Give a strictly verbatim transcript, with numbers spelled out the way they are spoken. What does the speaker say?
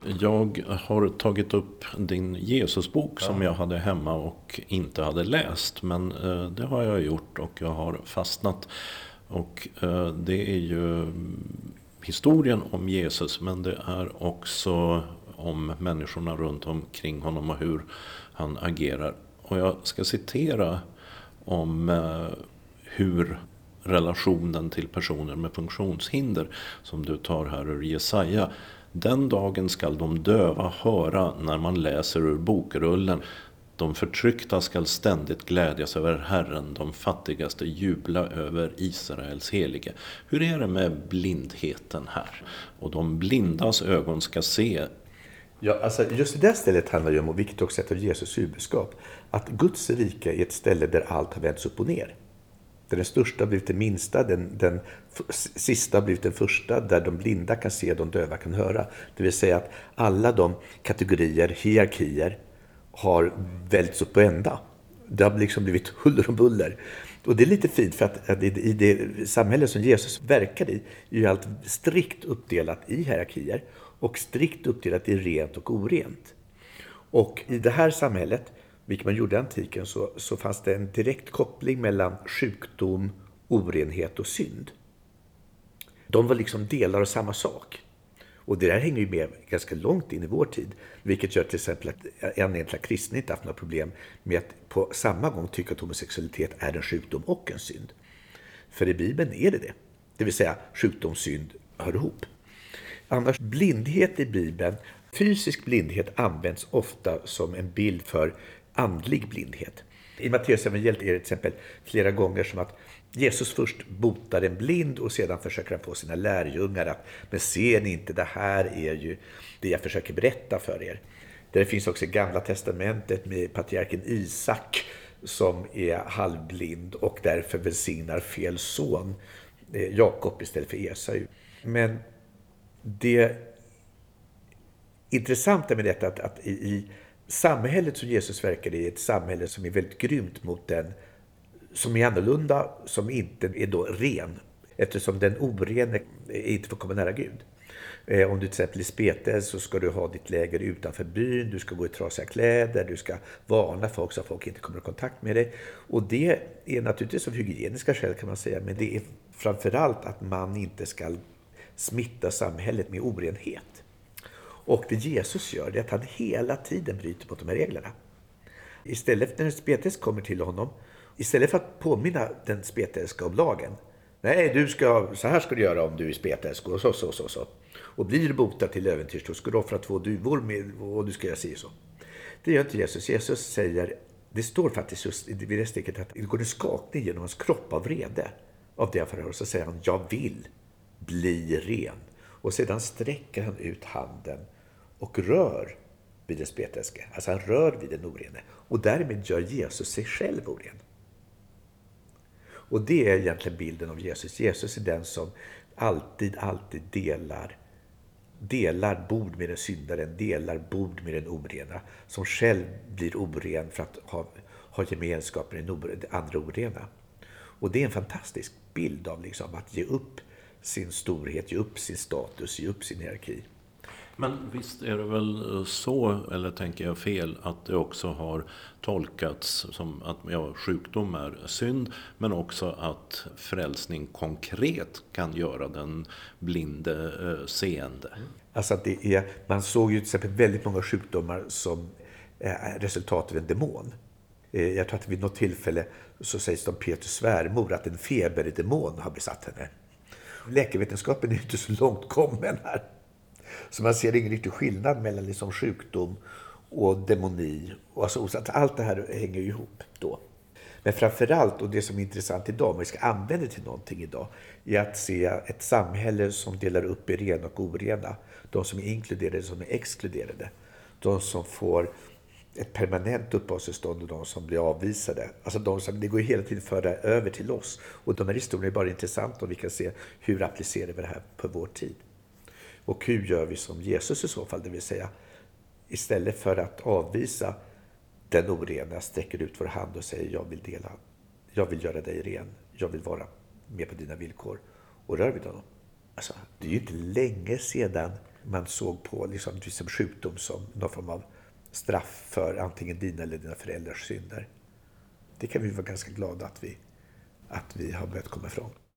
jag har tagit upp din Jesusbok Ja. som jag hade hemma och inte hade läst. Men eh, det har jag gjort och jag har fastnat. Och eh, det är ju historien om Jesus, men det är också om människorna runt omkring honom och hur han agerar. Och jag ska citera om eh, hur relationen till personer med funktionshinder som du tar här ur Jesaja. Den dagen skall de döva höra när man läser ur bokrullen. De förtryckta skall ständigt glädjas över Herren, de fattigaste jubla över Israels helige. Hur är det med blindheten här? Och de blindas ögon ska se. Ja, alltså just det där stället handlar ju om, och vilket också är ett av Jesus huvudskap, att Guds rike är ett ställe där allt har vänts upp och ner. Där den största har blivit den minsta, den, den sista har blivit den första, där de blinda kan se, de döva kan höra. Det vill säga att alla de kategorier, hierarkier, har välts upp på ända. Det har liksom blivit huller och buller. Och det är lite fint för att, att i det samhälle som Jesus verkar i är ju allt strikt uppdelat i hierarkier och strikt uppdelat i rent och orent. Och i det här samhället, vilket man gjorde i antiken, så, så fanns det en direkt koppling mellan sjukdom, orenhet och synd. De var liksom delar av samma sak. Och det där hänger ju med ganska långt in i vår tid. Vilket gör till exempel att en egentligen kristna inte haft några problem med att på samma gång tycka att homosexualitet är en sjukdom och en synd. För i Bibeln är det det. Det vill säga sjukdom och synd hör ihop. Annars blindhet i Bibeln, fysisk blindhet används ofta som en bild för andlig blindhet. I Matteus evangeliet är det till exempel flera gånger som att Jesus först botar en blind och sedan försöker han få sina lärjungar att, men ser ni inte, det här är ju det jag försöker berätta för er. Det finns också i Gamla testamentet med patriarken Isak som är halvblind och därför välsignar fel son, Jakob istället för Esau. Men det intressanta med detta är att i, i samhället som Jesus verkar i är ett samhälle som är väldigt grymt mot den som är annorlunda, som inte är då ren. Eftersom den orene inte får komma nära Gud. Eh, om du till exempel är spetel så ska du ha ditt läger utanför byn, du ska gå i trasiga kläder, du ska varna folk så att folk inte kommer i kontakt med dig. Och det är naturligtvis av hygieniska skäl kan man säga, men det är framförallt att man inte ska smitta samhället med orenhet. Och det Jesus gör är att han hela tiden bryter mot de här reglerna. Istället när en spetälsk kommer till honom, istället för att påminna den spetälska om lagen. Nej, du ska, så här ska du göra om du är spetälsk och så, så, så, så. Och blir du botad till äventyrs, då ska du offra två duvor med, och du ska göra sig så. Det gör inte Jesus. Jesus säger, det står faktiskt just i det stycket att det går en skakning genom hans kropp av vrede. Av det han förhör. Och så säger han, jag vill bli ren. Och sedan sträcker han ut handen och rör vid den spetälske. Alltså han rör vid den orene. Och därmed gör Jesus sig själv oren. Och det är egentligen bilden av Jesus. Jesus är den som alltid, alltid delar, delar bord med den syndaren, delar bord med den orena. Som själv blir oren för att ha, ha gemenskap med den andra orena. Och det är en fantastisk bild av liksom att ge upp sin storhet, ge upp sin status, ge upp sin hierarki. Men visst är det väl så, eller tänker jag fel, att det också har tolkats som att ja, sjukdom är synd, men också att frälsning konkret kan göra den blinde eh, seende. Alltså att det är, man såg ju till exempel väldigt många sjukdomar som är resultat av en demon. Jag tror att vid något tillfälle så sägs det om Petrus svärmor att en feberdemon har besatt henne. Läkevetenskapen är inte så långt kommen här. Så man ser ingen riktig skillnad mellan liksom sjukdom och demoni. Och alltså, så att allt det här hänger ihop då. Men framförallt, och det som är intressant idag, om vi ska använda det till någonting idag, är att se ett samhälle som delar upp i rena och orena. De som är inkluderade och som är exkluderade. De som får ett permanent uppehållstillstånd och de som blir avvisade. Alltså de som, det går hela tiden föra över till oss. Och de här historierna är bara intressanta och vi kan se hur applicerar vi det här på vår tid. Och hur gör vi som Jesus i så fall? Det vill säga, istället för att avvisa den orena, sträcker ut vår hand och säger jag vill dela, jag vill göra dig ren, jag vill vara med på dina villkor. Och rör vid honom. Alltså, det är ju inte länge sedan man såg på liksom, liksom sjukdom som någon form av straff för antingen dina eller dina föräldrars synder. Det kan vi vara ganska glada att vi, att vi har börjat komma ifrån.